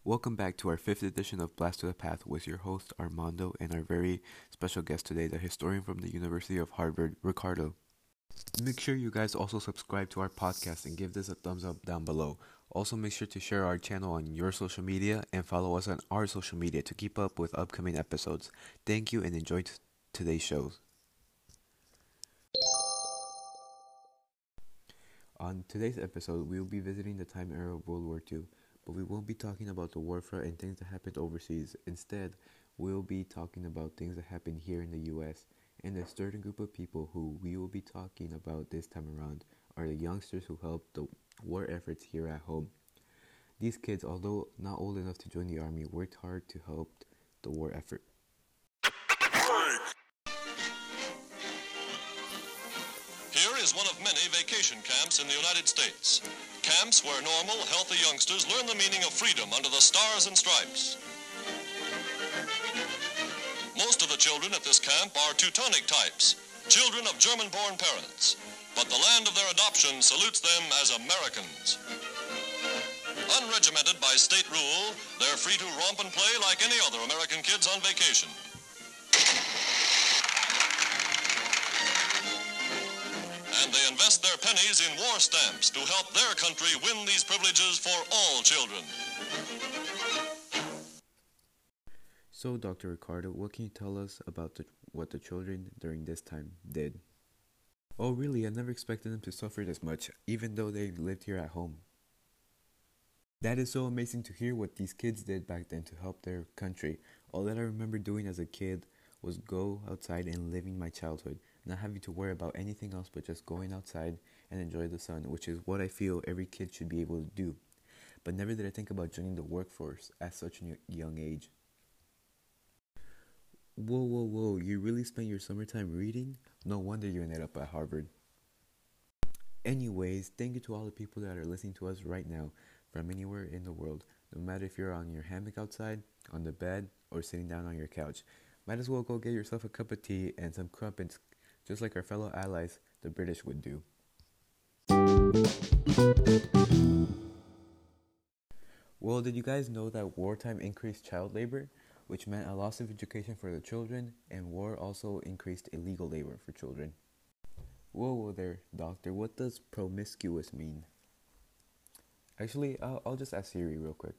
Welcome back to our 5th edition of Blast to the Path with your host Armando and our very special guest today, the historian from the University of Harvard, Ricardo. Make sure you guys also subscribe to our podcast and give this a thumbs up down below. Also make sure to share our channel on your social media and follow us on our social media to keep up with upcoming episodes. Thank you and enjoy today's shows. On today's episode, we will be visiting the time era of World War II, but we won't be talking about the war front and things that happened overseas. Instead, we'll be talking about things that happened here in the US, and a certain group of people who we will be talking about this time around are the youngsters who helped the war efforts here at home. These kids, although not old enough to join the army, worked hard to help the war effort. Here is one of many vacation camps in the United States. Camps where normal, healthy youngsters learn the meaning of freedom under the stars and stripes. Most of the children at this camp are Teutonic types, children of German-born parents. But the land of their adoption salutes them as Americans. Unregimented by state rule, they're free to romp and play like any other American kids on vacation. And they invest their pennies in war stamps to help their country win these privileges for all children. So, Dr. Ricardo, what can you tell us about what the children during this time did? Oh, really? I never expected them to suffer this much, even though they lived here at home. That is so amazing to hear what these kids did back then to help their country. All that I remember doing as a kid was go outside and living my childhood, not having to worry about anything else but just going outside and enjoy the sun, which is what I feel every kid should be able to do. But never did I think about joining the workforce at such a young age. Whoa, you really spent your summertime reading? No wonder you ended up at Harvard. Anyways, thank you to all the people that are listening to us right now from anywhere in the world, no matter if you're on your hammock outside, on the bed, or sitting down on your couch. Might as well go get yourself a cup of tea and some crumpets, just like our fellow allies, the British, would do. Well, did you guys know that wartime increased child labor, which meant a loss of education for the children, and war also increased illegal labor for children? Whoa there, doctor, what does promiscuous mean? Actually, I'll just ask Siri real quick.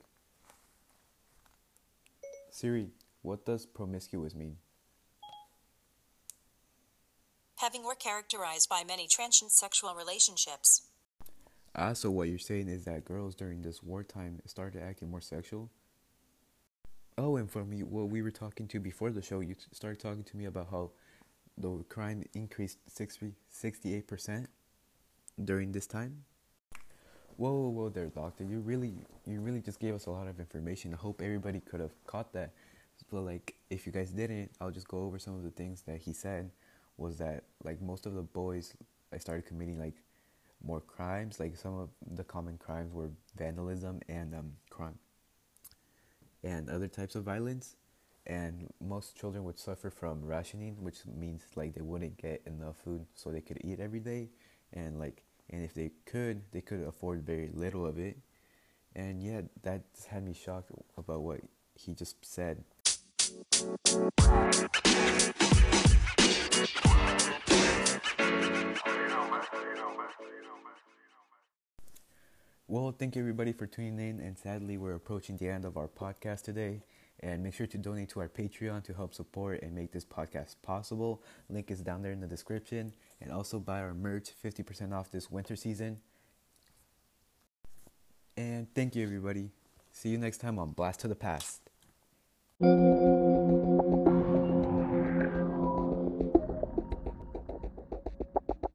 Siri, what does promiscuous mean? Having or characterized by many transient sexual relationships. So what you're saying is that girls during this wartime started acting more sexual? Oh, and from what we were talking to before the show, you started talking to me about how the crime increased 68% during this time? Whoa there, doctor. You really just gave us a lot of information. I hope everybody could have caught that. But if you guys didn't, I'll just go over some of the things that he said. Was that most of the boys started committing more crimes. Some of the common crimes were vandalism and crime and other types of violence. And most children would suffer from rationing, which means they wouldn't get enough food so they could eat every day, and if they could afford very little of it. And yeah, that had me shocked about what he just said. Well, thank you everybody for tuning in, and sadly we're approaching the end of our podcast today. And make sure to donate to our Patreon to help support and make this podcast possible. Link is down there in the description. And also buy our merch, 50% off this winter season. And thank you everybody. See you next time on Blast to the Past.